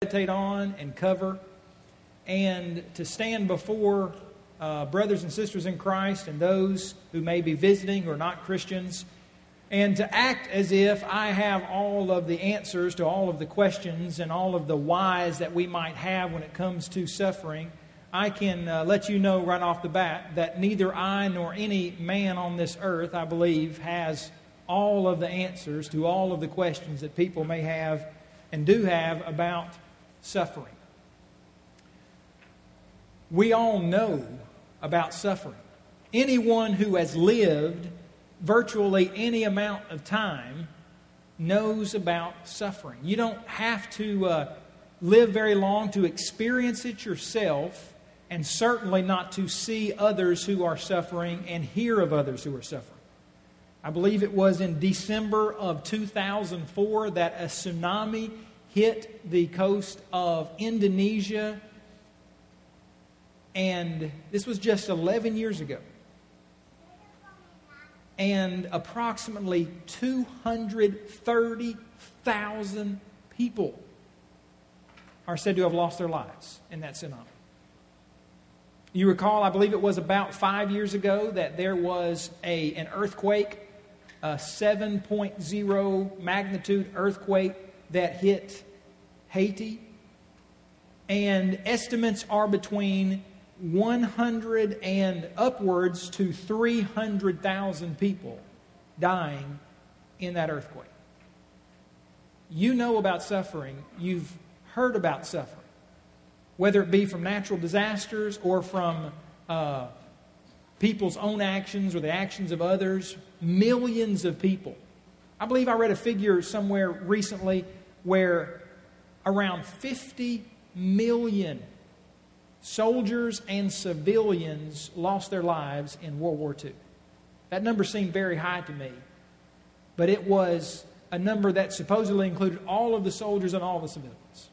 meditate on and cover, and to stand before brothers and sisters in Christ and those who may be visiting or not Christians, and to act as if I have all of the answers to all of the questions and all of the whys that we might have when it comes to suffering. I can let you know right off the bat that neither I nor any man on this earth, I believe, has all of the answers to all of the questions that people may have and do have about suffering. We all know about suffering. Anyone who has lived virtually any amount of time knows about suffering. You don't have to live very long to experience it yourself, and certainly not to see others who are suffering and hear of others who are suffering. I believe it was in December of 2004 that a tsunami hit the coast of Indonesia, and this was just 11 years ago. And approximately 230,000 people are said to have lost their lives in that tsunami. You recall, I believe it was about 5 years ago that there was an earthquake, a 7.0 magnitude earthquake that hit Haiti. And estimates are between 100 and upwards to 300,000 people dying in that earthquake. You know about suffering. You've heard about suffering. Whether it be from natural disasters or from people's own actions or the actions of others, millions of people. I believe I read a figure somewhere recently where around 50 million soldiers and civilians lost their lives in World War II. That number seemed very high to me, but it was a number that supposedly included all of the soldiers and all the civilians.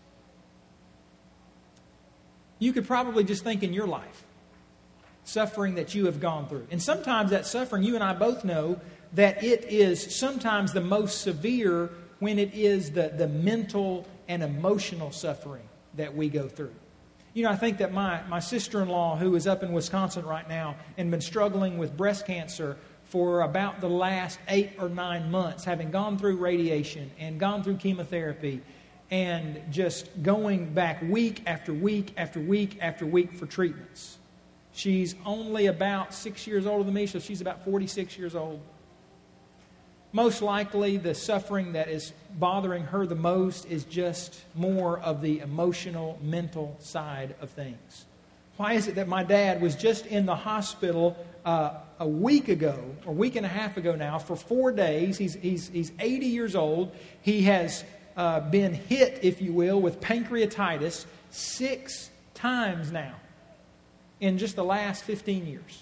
You could probably just think in your life, suffering that you have gone through. And sometimes that suffering, you and I both know that it is sometimes the most severe when it is the mental and emotional suffering that we go through. You know, I think that my sister-in-law, who is up in Wisconsin right now and been struggling with breast cancer for about the last 8 or 9 months, having gone through radiation and gone through chemotherapy and just going back week after week after week after week for treatments. She's only about 6 years older than me, so she's about 46 years old. Most likely, the suffering that is bothering her the most is just more of the emotional, mental side of things. Why is it that my dad was just in the hospital a week ago, or a week and a half ago now, for 4 days? He's 80 years old. He has been hit, if you will, with pancreatitis 6 times now in just the last 15 years.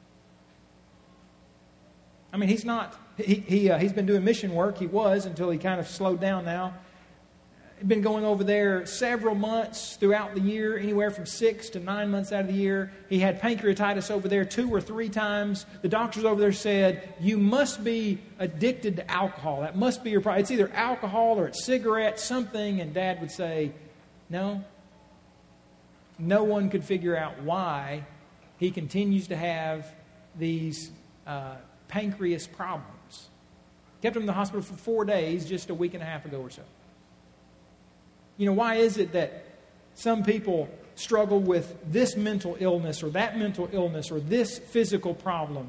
I mean, he's been doing mission work. He was until he kind of slowed down now. He'd been going over there several months throughout the year, anywhere from 6 to 9 months out of the year. He had pancreatitis over there 2 or 3 times. The doctors over there said, you must be addicted to alcohol. That must be your problem. It's either alcohol or it's cigarettes, something. And Dad would say, no. No one could figure out why he continues to have these pancreas problems. Kept him in the hospital for 4 days just a week and a half ago or so. You know, why is it that some people struggle with this mental illness or that mental illness or this physical problem?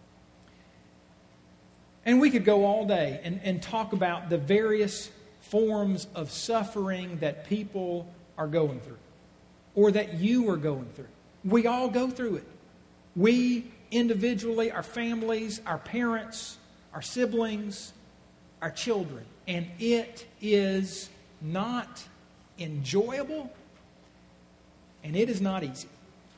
And we could go all day and talk about the various forms of suffering that people are going through or that you are going through. We all go through it. We individually, our families, our parents, our siblings, our children. And it is not enjoyable, and it is not easy.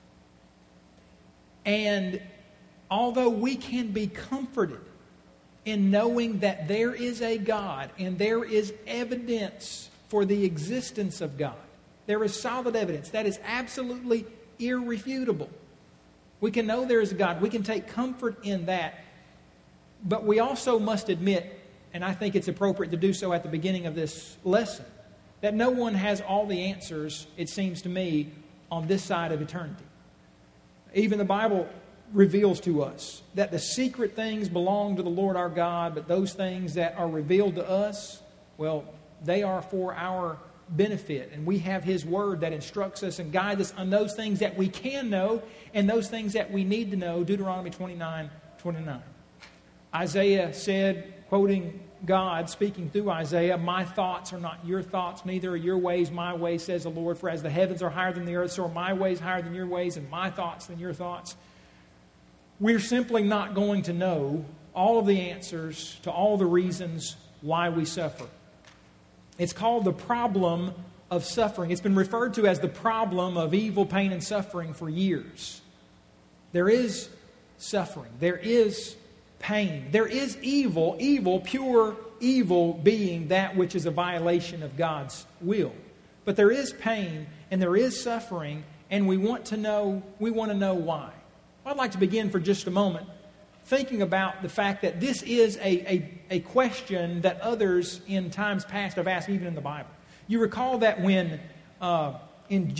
And although we can be comforted in knowing that there is a God and there is evidence for the existence of God, there is solid evidence that is absolutely irrefutable. We can know there is a God. We can take comfort in that. But we also must admit, and I think it's appropriate to do so at the beginning of this lesson, that no one has all the answers, it seems to me, on this side of eternity. Even the Bible reveals to us that the secret things belong to the Lord our God, but those things that are revealed to us, well, they are for our benefit. And we have His Word that instructs us and guides us on those things that we can know and those things that we need to know. Deuteronomy 29:29. Isaiah said, quoting God, speaking through Isaiah, "My thoughts are not your thoughts, neither are your ways my ways, says the Lord. For as the heavens are higher than the earth, so are my ways higher than your ways, and my thoughts than your thoughts." We're simply not going to know all of the answers to all the reasons why we suffer. It's called the problem of suffering. It's been referred to as the problem of evil, pain, and suffering for years. There is suffering. There is pain. There is evil, pure evil being that which is a violation of God's will. But there is pain and there is suffering, and we want to know why. I'd like to begin for just a moment thinking about the fact that this is a question that others in times past have asked, even in the Bible. You recall that when in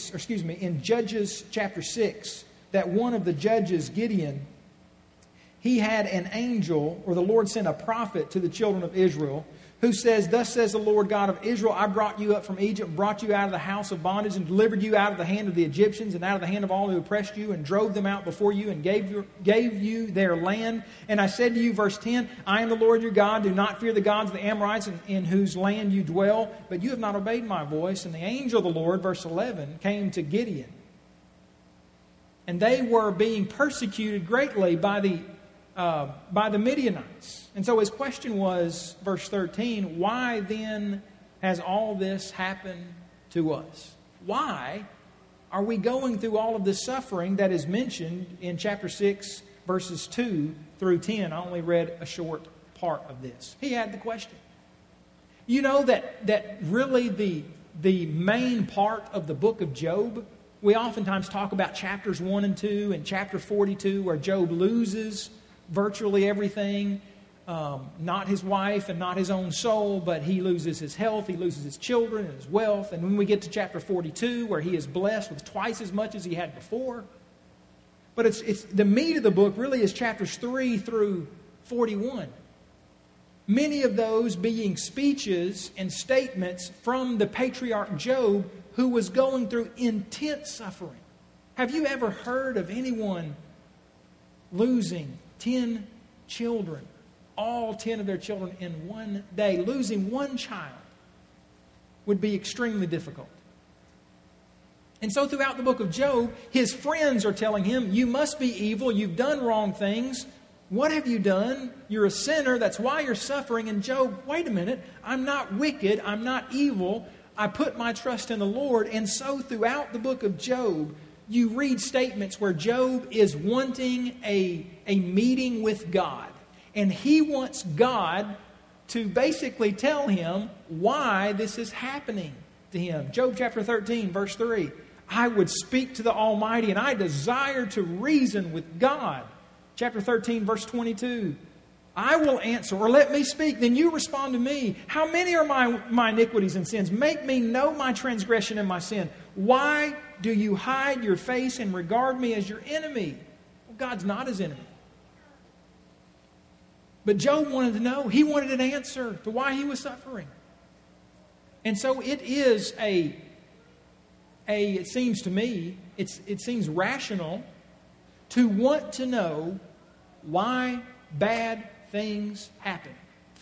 Judges chapter 6, that one of the judges, Gideon, he had an angel, or the Lord sent a prophet to the children of Israel, who says, "Thus says the Lord God of Israel, I brought you up from Egypt, brought you out of the house of bondage, and delivered you out of the hand of the Egyptians, and out of the hand of all who oppressed you, and drove them out before you, and gave you their land. And I said to you," verse 10, "I am the Lord your God, do not fear the gods of the Amorites in whose land you dwell, but you have not obeyed my voice." And the angel of the Lord, verse 11, came to Gideon. And they were being persecuted greatly by the Midianites. And so his question was, verse 13, why then has all this happened to us? Why are we going through all of this suffering that is mentioned in chapter 6, verses 2 through 10? I only read a short part of this. He had the question. You know that really the main part of the book of Job, we oftentimes talk about chapters 1 and 2 and chapter 42 where Job loses virtually everything, not his wife and not his own soul, but he loses his health, he loses his children and his wealth. And when we get to chapter 42, where he is blessed with twice as much as he had before. But it's the meat of the book really is chapters 3 through 41. Many of those being speeches and statements from the patriarch Job, who was going through intense suffering. Have you ever heard of anyone losing 10 children, all 10 of their children in one day? Losing one child would be extremely difficult. And so throughout the book of Job, his friends are telling him, "You must be evil, you've done wrong things. What have you done? You're a sinner, that's why you're suffering." And Job, wait a minute, I'm not wicked, I'm not evil, I put my trust in the Lord. And so throughout the book of Job, you read statements where Job is wanting a meeting with God. And he wants God to basically tell him why this is happening to him. Job chapter 13, verse 3. "I would speak to the Almighty, and I desire to reason with God." Chapter 13, verse 22. "I will answer," or "let me speak, then you respond to me. How many are my iniquities and sins? Make me know my transgression and my sin. Why do you hide your face and regard me as your enemy?" Well, God's not his enemy. But Job wanted to know. He wanted an answer to why he was suffering. And so it is it seems to me, it seems rational to want to know why bad things happen.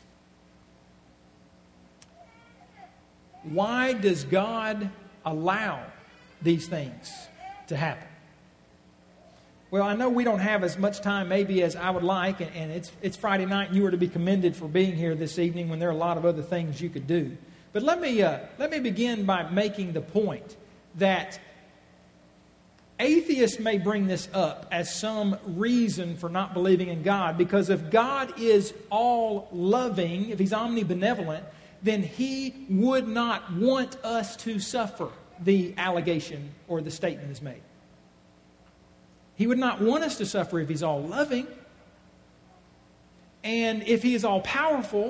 Why does God allow these things to happen? Well, I know we don't have as much time maybe as I would like, and it's Friday night, and you are to be commended for being here this evening when there are a lot of other things you could do. But let me begin by making the point that atheists may bring this up as some reason for not believing in God, because if God is all-loving, if He's omnibenevolent, then He would not want us to suffer, the allegation or the statement is made. He would not want us to suffer if He's all-loving. And if He is all-powerful,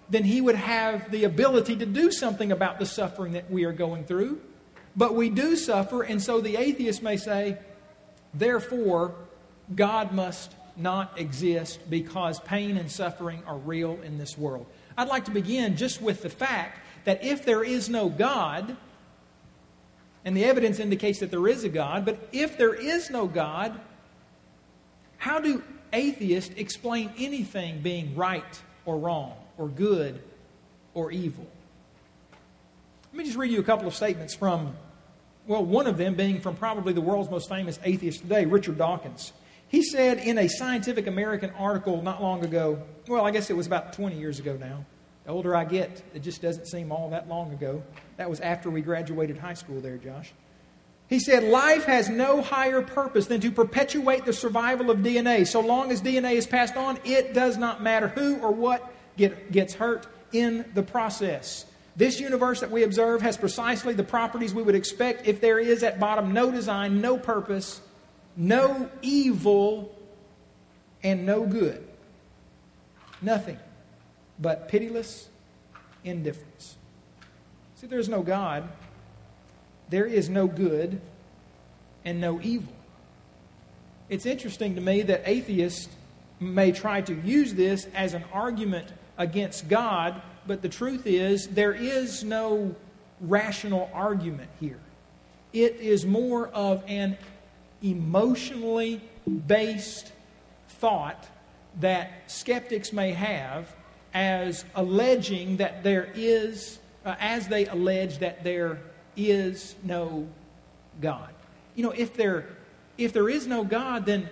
then He would have the ability to do something about the suffering that we are going through. But we do suffer, and so the atheist may say, therefore, God must not exist because pain and suffering are real in this world. I'd like to begin just with the fact that if there is no God, and the evidence indicates that there is a God, but if there is no God, how do atheists explain anything being right or wrong or good or evil? Let me just read you a couple of statements from, well, one of them being from probably the world's most famous atheist today, Richard Dawkins. He said in a Scientific American article not long ago, well, I guess it was about 20 years ago now. The older I get, it just doesn't seem all that long ago. That was after we graduated high school there, Josh. He said, life has no higher purpose than to perpetuate the survival of DNA. So long as DNA is passed on, it does not matter who or what gets hurt in the process. This universe that we observe has precisely the properties we would expect if there is at bottom no design, no purpose, no evil, and no good. Nothing but pitiless indifference. See, there is no God. There is no good and no evil. It's interesting to me that atheists may try to use this as an argument against God, but the truth is there is no rational argument here. It is more of an emotionally based thought that skeptics may have as alleging that there is, as they allege that there is no God. You know, if there is no God, then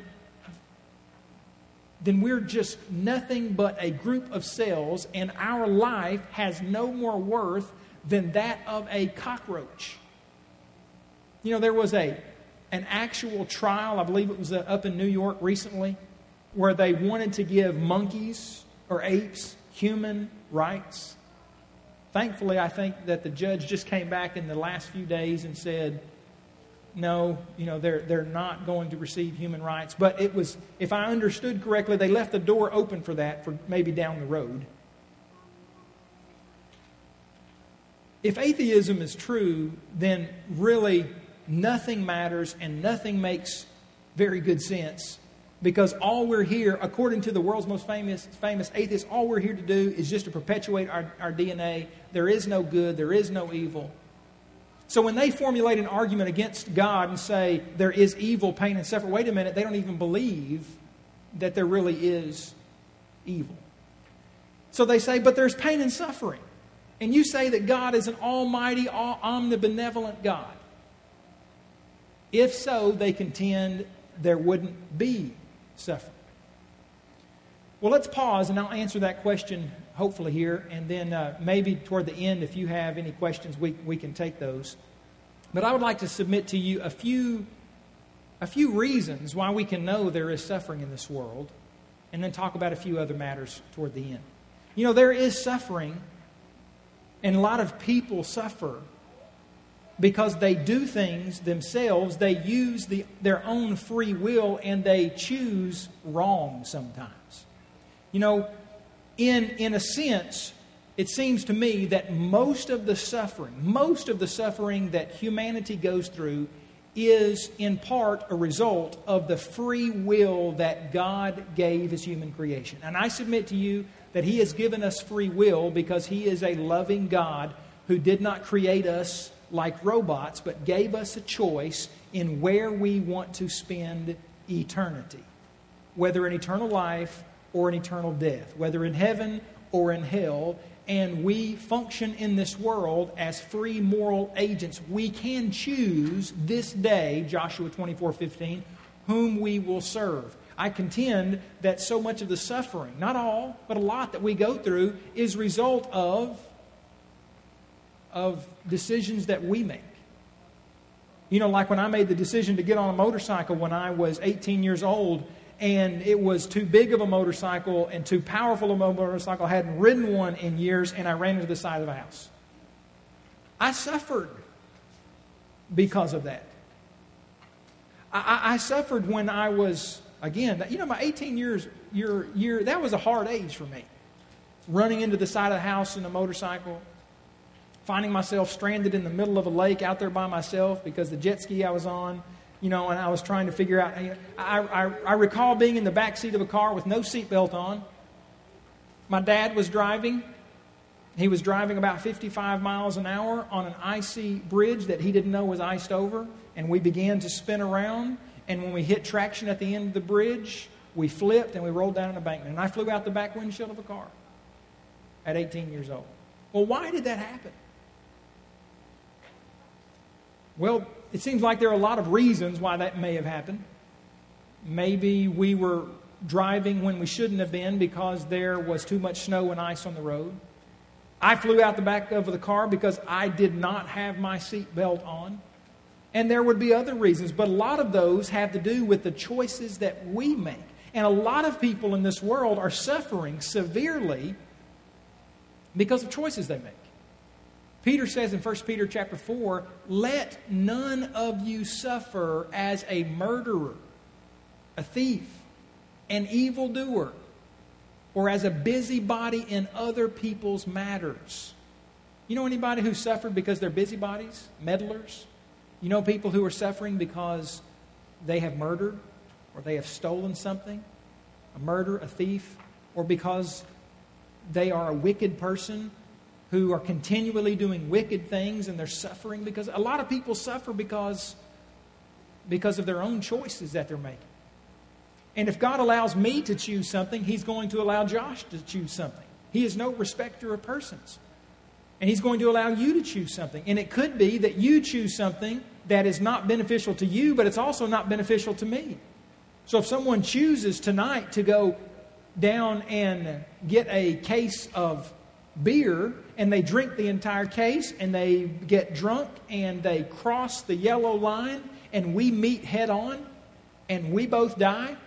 we're just nothing but a group of cells, and our life has no more worth than that of a cockroach. You know, there was an actual trial, I believe it was up in New York recently, where they wanted to give monkeys or apes human rights. Thankfully, I think that the judge just came back in the last few days and said, no, you know, they're not going to receive human rights. But it was, if I understood correctly, they left the door open for that for maybe down the road. If atheism is true, then really nothing matters and nothing makes very good sense. Because all we're here, according to the world's most famous atheists, all we're here to do is just to perpetuate our DNA. There is no good, there is no evil. So when they formulate an argument against God and say there is evil, pain, and suffering, wait a minute, they don't even believe that there really is evil. So they say, but there's pain and suffering. And you say that God is an almighty, omnibenevolent God. If so, they contend there wouldn't be suffering. Well, let's pause and I'll answer that question hopefully here, and then maybe toward the end, if you have any questions, we can take those. But I would like to submit to you a few reasons why we can know there is suffering in this world, and then talk about a few other matters toward the end. You know, there is suffering, and a lot of people suffer because they do things themselves. They use their own free will, and they choose wrong sometimes. You know, in a sense, it seems to me that most of the suffering that humanity goes through is in part a result of the free will that God gave as human creation. And I submit to you that He has given us free will because He is a loving God who did not create us like robots, but gave us a choice in where we want to spend eternity, whether in eternal life or in eternal death, whether in heaven or in hell. And we function in this world as free moral agents. We can choose this day, Joshua 24:15, whom we will serve. I contend that so much of the suffering, not all, but a lot that we go through, is a result of decisions that we make. You know, like when I made the decision to get on a motorcycle when I was 18 years old, and it was too big of a motorcycle and too powerful of a motorcycle. I hadn't ridden one in years, and I ran into the side of a house. I suffered because of that. I suffered when I was, again, you know, my 18 years, that was a hard age for me. running into the side of the house in a motorcycle, finding myself stranded in the middle of a lake out there by myself because the jet ski I was on, and I was trying to figure out. I recall being in the back seat of a car with no seatbelt on. My dad was driving. He was driving about 55 miles an hour on an icy bridge that he didn't know was iced over, and we began to spin around, and when we hit traction at the end of the bridge, we flipped and we rolled down an embankment, and I flew out the back windshield of a car at 18 years old. Well, why did that happen? Well, it seems like there are a lot of reasons why that may have happened. Maybe we were driving when we shouldn't have been because there was too much snow and ice on the road. I flew out the back of the car because I did not have my seatbelt on. And there would be other reasons, but a lot of those have to do with the choices that we make. And a lot of people in this world are suffering severely because of choices they make. Peter says in 1 Peter chapter 4, let none of you suffer as a murderer, a thief, an evildoer, or as a busybody in other people's matters. You know anybody who suffered because they're busybodies, meddlers? You know people who are suffering because they have murdered or they have stolen something, a murderer, a thief, or because they are a wicked person who are continually doing wicked things and they're suffering because a lot of people suffer because of their own choices that they're making. And if God allows me to choose something, He's going to allow Josh to choose something. He is no respecter of persons. And He's going to allow you to choose something. And it could be that you choose something that is not beneficial to you, but it's also not beneficial to me. So if someone chooses tonight to go down and get a case of beer and they drink the entire case and they get drunk and they cross the yellow line and we meet head on and we both die,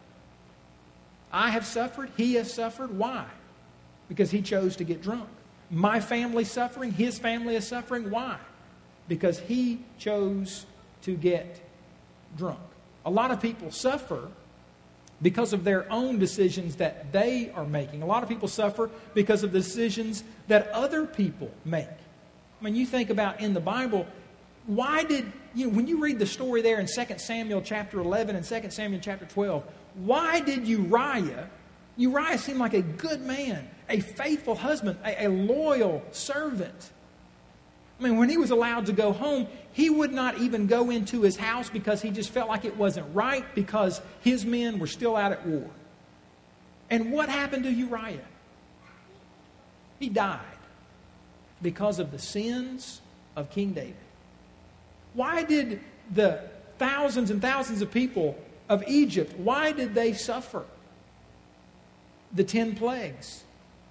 I have suffered, he has suffered. Why? Because he chose to get drunk. My family's suffering, his family is suffering. Why? Because he chose to get drunk. A lot of people suffer because of their own decisions that they are making. A lot of people suffer because of the decisions that other people make. I mean, you think about in the Bible, why did, when you read the story there in 2 Samuel chapter 11 and 2 Samuel chapter 12, why did Uriah seemed like a good man, a faithful husband, a loyal servant. I mean, when he was allowed to go home, he would not even go into his house because he just felt like it wasn't right because his men were still out at war. And what happened to Uriah? He died because of the sins of King David. Why did the thousands and thousands of people of Egypt, why did they suffer the 10 plagues?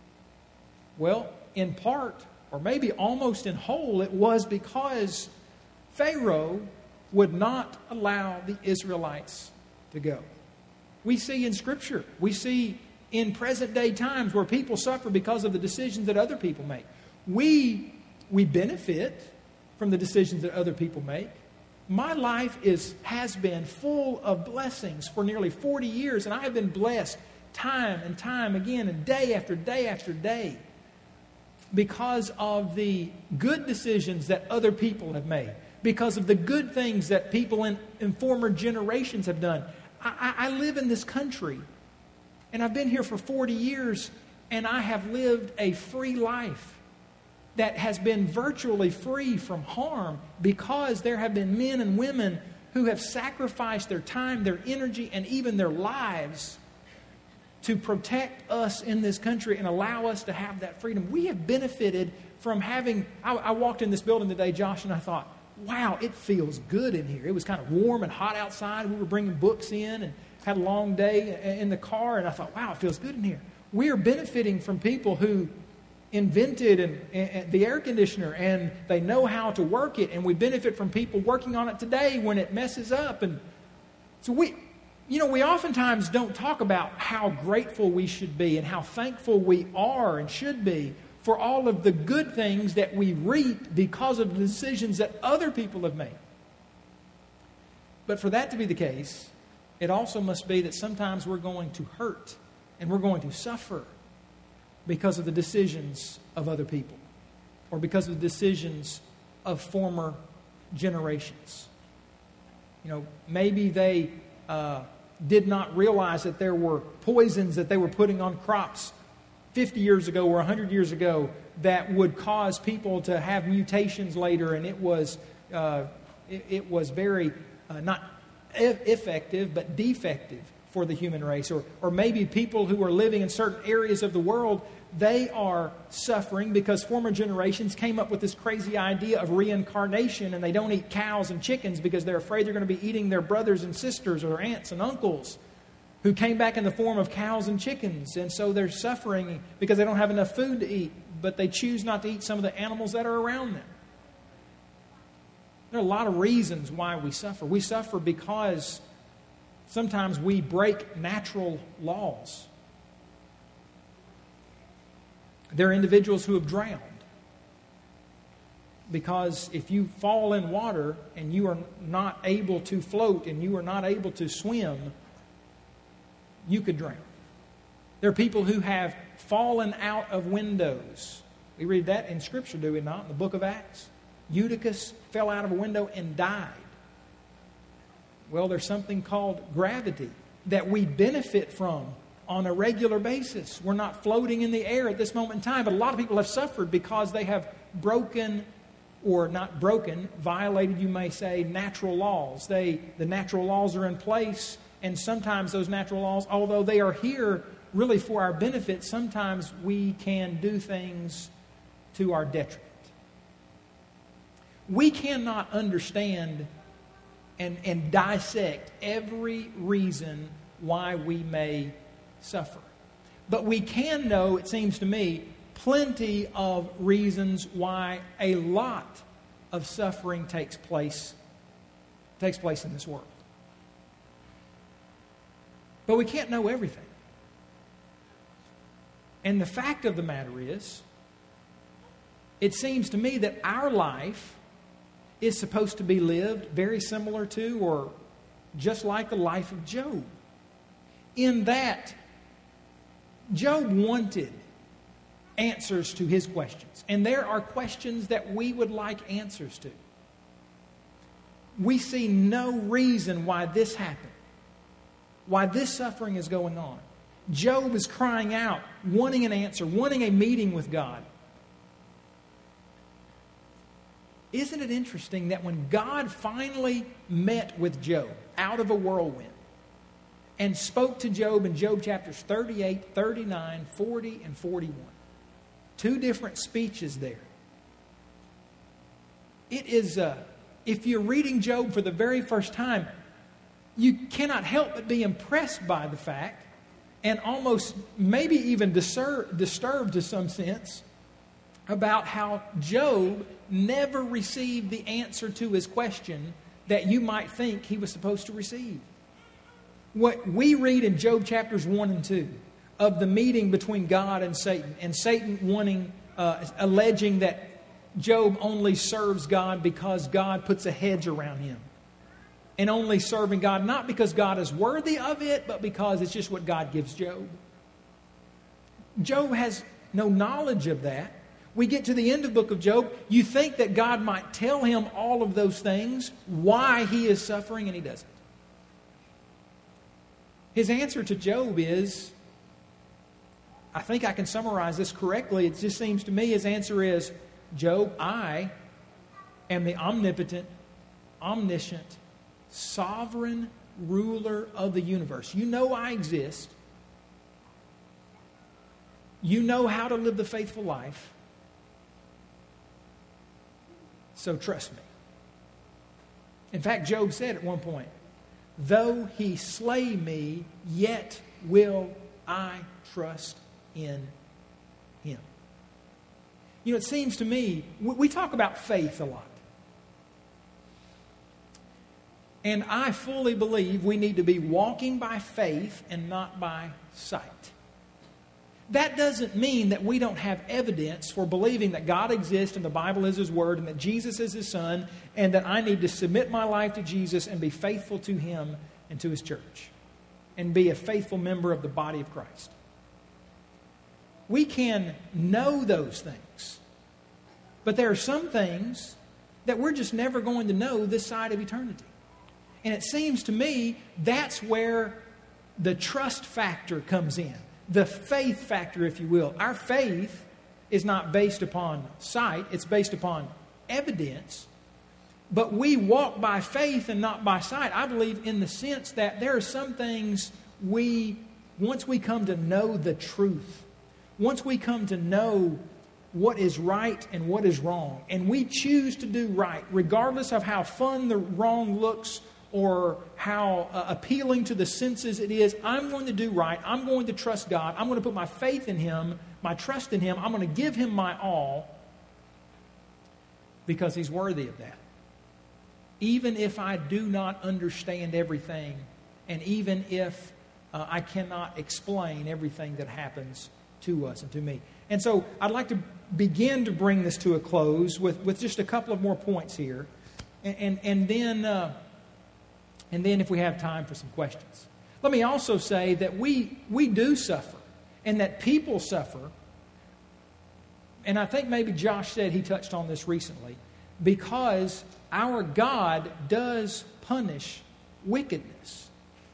Well, in part, or maybe almost in whole, it was because Pharaoh would not allow the Israelites to go. We see in Scripture, we see in present day times where people suffer because of the decisions that other people make. We benefit from the decisions that other people make. My life has been full of blessings for nearly 40 years, and I have been blessed time and time again, and day after day after day, because of the good decisions that other people have made, because of the good things that people in former generations have done. I live in this country, and I've been here for 40 years, and I have lived a free life that has been virtually free from harm because there have been men and women who have sacrificed their time, their energy, and even their lives to protect us in this country and allow us to have that freedom. We have benefited from having... I walked in this building today, Josh, and I thought, wow, it feels good in here. It was kind of warm and hot outside. We were bringing books in and had a long day in the car, and I thought, wow, it feels good in here. We are benefiting from people who invented and the air conditioner, and they know how to work it, and we benefit from people working on it today when it messes up. And so we oftentimes don't talk about how grateful we should be and how thankful we are and should be for all of the good things that we reap because of the decisions that other people have made. But for that to be the case, it also must be that sometimes we're going to hurt and we're going to suffer because of the decisions of other people or because of the decisions of former generations. Maybe they did not realize that there were poisons that they were putting on crops 50 years ago or 100 years ago that would cause people to have mutations later, and it was very not effective but defective for the human race. Or maybe people who are living in certain areas of the world, they are suffering because former generations came up with this crazy idea of reincarnation, and they don't eat cows and chickens because they're afraid they're going to be eating their brothers and sisters or their aunts and uncles who came back in the form of cows and chickens. And so they're suffering because they don't have enough food to eat, but they choose not to eat some of the animals that are around them. There are a lot of reasons why we suffer. We suffer because sometimes we break natural laws. There are individuals who have drowned because if you fall in water and you are not able to float and you are not able to swim, you could drown. There are people who have fallen out of windows. We read that in Scripture, do we not? In the book of Acts. Eutychus fell out of a window and died. Well, there's something called gravity that we benefit from on a regular basis. We're not floating in the air at this moment in time, but a lot of people have suffered because they have broken, or not broken, violated, you may say, natural laws. The natural laws are in place, and sometimes those natural laws, although they are here really for our benefit, sometimes we can do things to our detriment. We cannot understand and dissect every reason why we may suffer. But we can know, it seems to me, plenty of reasons why a lot of suffering takes place in this world. But we can't know everything. And the fact of the matter is, it seems to me that our life is supposed to be lived very similar to or just like the life of Job. In that, Job wanted answers to his questions. And there are questions that we would like answers to. We see no reason why this happened, why this suffering is going on. Job is crying out, wanting an answer, wanting a meeting with God. Isn't it interesting that when God finally met with Job out of a whirlwind and spoke to Job in Job chapters 38, 39, 40, and 41, two different speeches there. It is, if you're reading Job for the very first time, you cannot help but be impressed by the fact, and almost maybe even disturbed to some sense, about how Job never received the answer to his question that you might think he was supposed to receive. What we read in Job chapters 1 and 2 of the meeting between God and Satan alleging that Job only serves God because God puts a hedge around him. And only serving God, not because God is worthy of it, but because it's just what God gives Job. Job has no knowledge of that. We get to the end of the book of Job. You think that God might tell him all of those things, why he is suffering, and he doesn't. His answer to Job is, I think I can summarize this correctly. It just seems to me his answer is, Job, I am the omnipotent, omniscient, sovereign ruler of the universe. You know I exist. You know how to live the faithful life. So trust me. In fact, Job said at one point, though he slay me, yet will I trust in him. You know, it seems to me, we talk about faith a lot. And I fully believe we need to be walking by faith and not by sight. That doesn't mean that we don't have evidence for believing that God exists and the Bible is His Word and that Jesus is His Son and that I need to submit my life to Jesus and be faithful to Him and to His church and be a faithful member of the body of Christ. we can know those things. But there are some things that we're just never going to know this side of eternity. And it seems to me that's where the trust factor comes in. The faith factor, if you will. Our faith is not based upon sight. It's based upon evidence. But we walk by faith and not by sight. I believe in the sense that there are some things once we come to know the truth, once we come to know what is right and what is wrong, and we choose to do right, regardless of how fun the wrong looks or how appealing to the senses it is, I'm going to do right. I'm going to trust God. I'm going to put my faith in Him, my trust in Him. I'm going to give Him my all because He's worthy of that. Even if I do not understand everything, and even if I cannot explain everything that happens to us and to me. And so I'd like to begin to bring this to a close with just a couple of more points here. And then if we have time for some questions. Let me also say that we do suffer, and that people suffer. And I think maybe Josh said he touched on this recently, because our God does punish wickedness.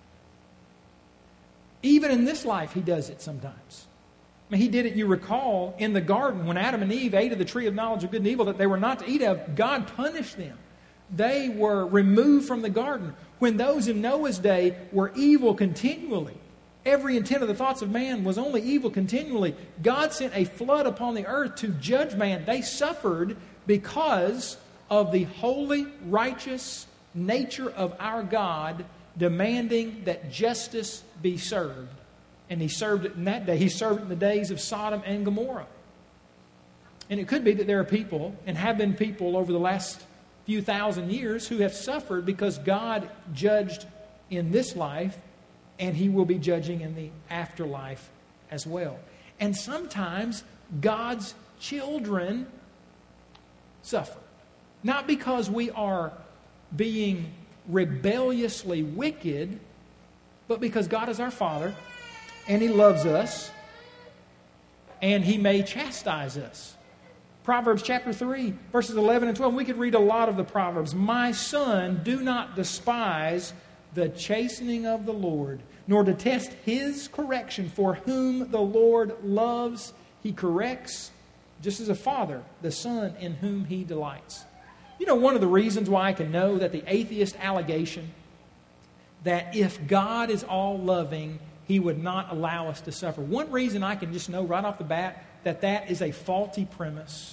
Even in this life, He does it sometimes. I mean, He did it, you recall, in the garden when Adam and Eve ate of the tree of knowledge of good and evil that they were not to eat of. God punished them. They were removed from the garden. When those in Noah's day were evil continually, every intent of the thoughts of man was only evil continually, God sent a flood upon the earth to judge man. They suffered because of the holy, righteous nature of our God demanding that justice be served. And He served it in that day. He served it in the days of Sodom and Gomorrah. And it could be that there are people, and have been people over the last few thousand years, who have suffered because God judged in this life, and He will be judging in the afterlife as well. And sometimes God's children suffer. Not because we are being rebelliously wicked, but because God is our Father, and He loves us, and He may chastise us. Proverbs chapter 3, verses 11 and 12. We could read a lot of the Proverbs. My son, do not despise the chastening of the Lord, nor detest His correction. For whom the Lord loves, He corrects, just as a father, the son in whom He delights. You know, one of the reasons why I can know that the atheist allegation that if God is all-loving, He would not allow us to suffer. One reason I can just know right off the bat that is a faulty premise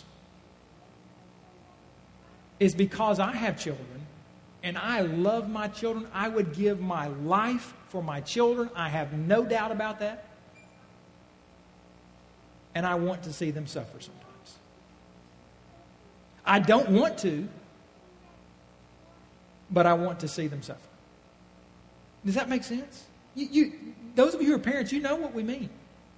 is because I have children, and I love my children. I would give my life for my children. I have no doubt about that. And I want to see them suffer sometimes. I don't want to, but I want to see them suffer. Does that make sense? Those of you who are parents, you know what we mean.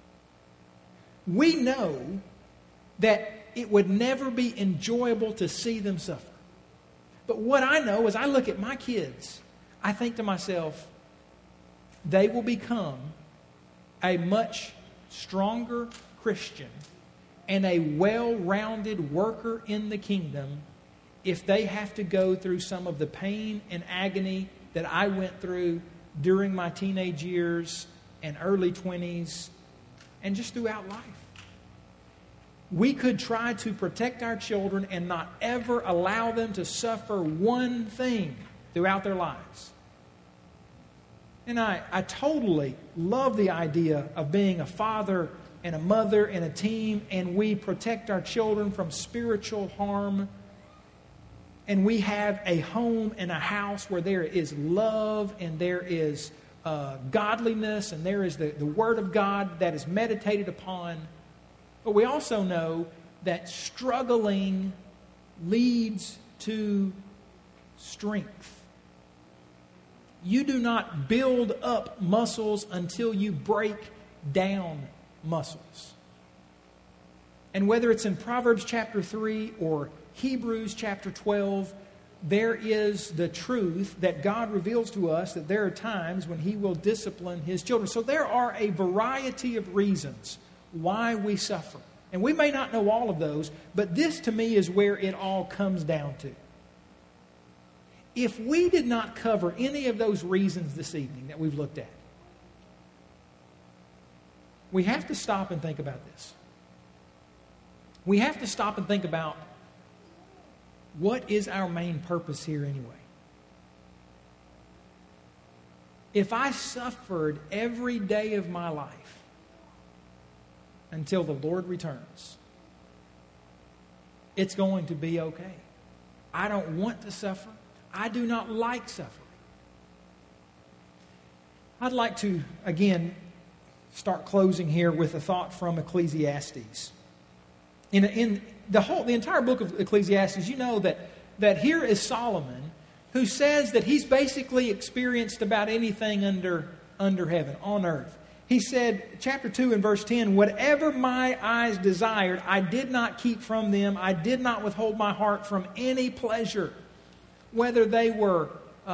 We know that it would never be enjoyable to see them suffer. But what I know is I look at my kids, I think to myself, they will become a much stronger Christian and a well-rounded worker in the kingdom if they have to go through some of the pain and agony that I went through during my teenage years and early 20s and just throughout life. We could try to protect our children and not ever allow them to suffer one thing throughout their lives. And I totally love the idea of being a father and a mother and a team, and we protect our children from spiritual harm. And we have a home and a house where there is love and there is godliness and there is the Word of God that is meditated upon. But we also know that struggling leads to strength. You do not build up muscles until you break down muscles. And whether it's in Proverbs chapter 3 or Hebrews chapter 12, there is the truth that God reveals to us that there are times when He will discipline His children. So there are a variety of reasons why we suffer. And we may not know all of those, but this to me is where it all comes down to. If we did not cover any of those reasons this evening that we've looked at, we have to stop and think about this. We have to stop and think about what is our main purpose here anyway. If I suffered every day of my life until the Lord returns, it's going to be okay. I don't want to suffer. I do not like suffering. I'd like to, again, start closing here with a thought from Ecclesiastes. In the entire book of Ecclesiastes, you know that here is Solomon, who says that he's basically experienced about anything under heaven, on earth. He said, chapter 2 and verse 10, "Whatever my eyes desired, I did not keep from them. I did not withhold my heart from any pleasure." Whether they were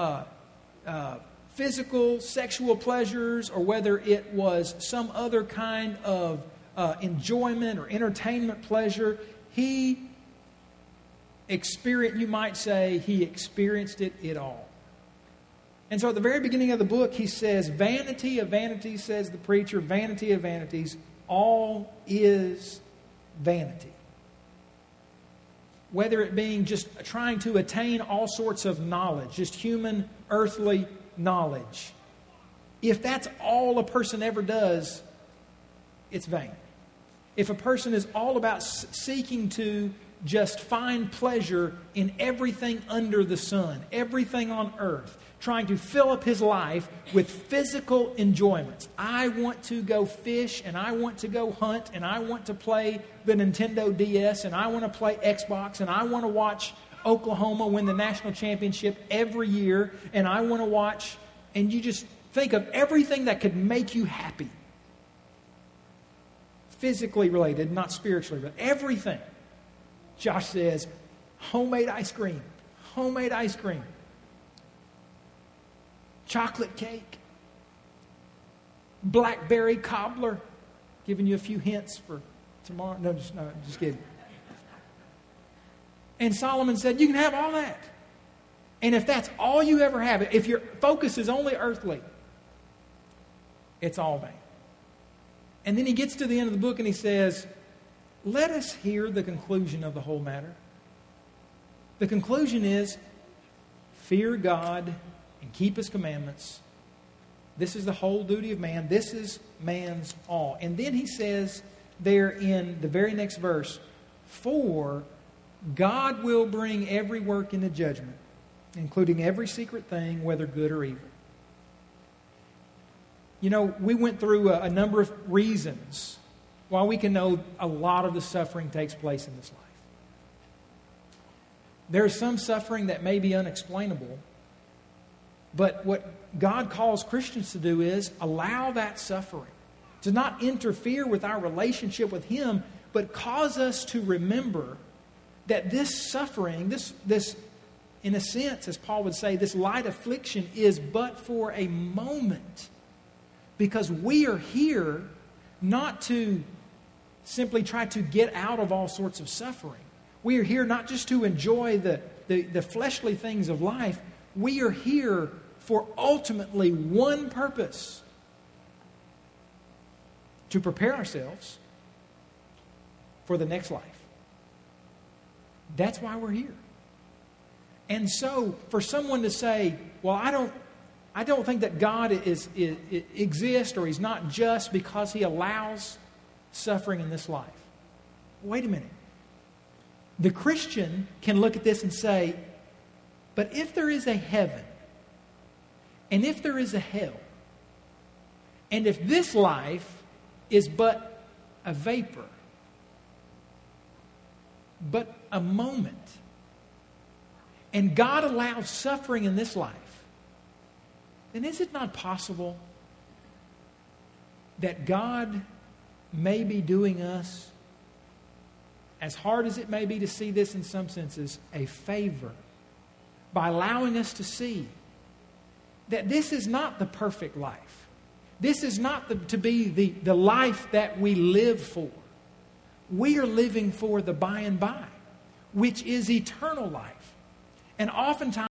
physical, sexual pleasures, or whether it was some other kind of enjoyment or entertainment pleasure, he experienced, you might say, he experienced it all. And so at the very beginning of the book, he says, "Vanity of vanities," says the preacher, "vanity of vanities, all is vanity." Whether it being just trying to attain all sorts of knowledge, just human, earthly knowledge. If that's all a person ever does, it's vain. If a person is all about seeking to just find pleasure in everything under the sun, everything on earth, trying to fill up his life with physical enjoyments. I want to go fish, and I want to go hunt, and I want to play the Nintendo DS, and I want to play Xbox, and I want to watch Oklahoma win the national championship every year, and I want to watch, and you just think of everything that could make you happy. Physically related, not spiritually related. Everything. Josh says, homemade ice cream. Homemade ice cream. Chocolate cake. Blackberry cobbler. Giving you a few hints for tomorrow. No, just kidding. And Solomon said, you can have all that. And if that's all you ever have, if your focus is only earthly, it's all vain. And then he gets to the end of the book and he says, let us hear the conclusion of the whole matter. The conclusion is, fear God and keep His commandments. This is the whole duty of man. This is man's all. And then he says there in the very next verse, for God will bring every work into judgment, including every secret thing, whether good or evil. You know, we went through a number of reasons why we can know a lot of the suffering takes place in this life. There's some suffering that may be unexplainable, but what God calls Christians to do is allow that suffering to not interfere with our relationship with Him, but cause us to remember that this suffering, this in a sense, as Paul would say, this light affliction is but for a moment. Because we are here not to simply try to get out of all sorts of suffering. We are here not just to enjoy the fleshly things of life. We are here for ultimately one purpose: to prepare ourselves for the next life. That's why we're here. And so, for someone to say, well, I don't think that God exists or He's not just because He allows suffering in this life. Wait a minute. The Christian can look at this and say, but if there is a heaven, and if there is a hell, and if this life is but a vapor, but a moment, and God allows suffering in this life, then is it not possible that God may be doing us, as hard as it may be to see this in some senses, a favor by allowing us to see that this is not the perfect life, This is not to be the life that we live for. We are living for the by and by, which is eternal life. And oftentimes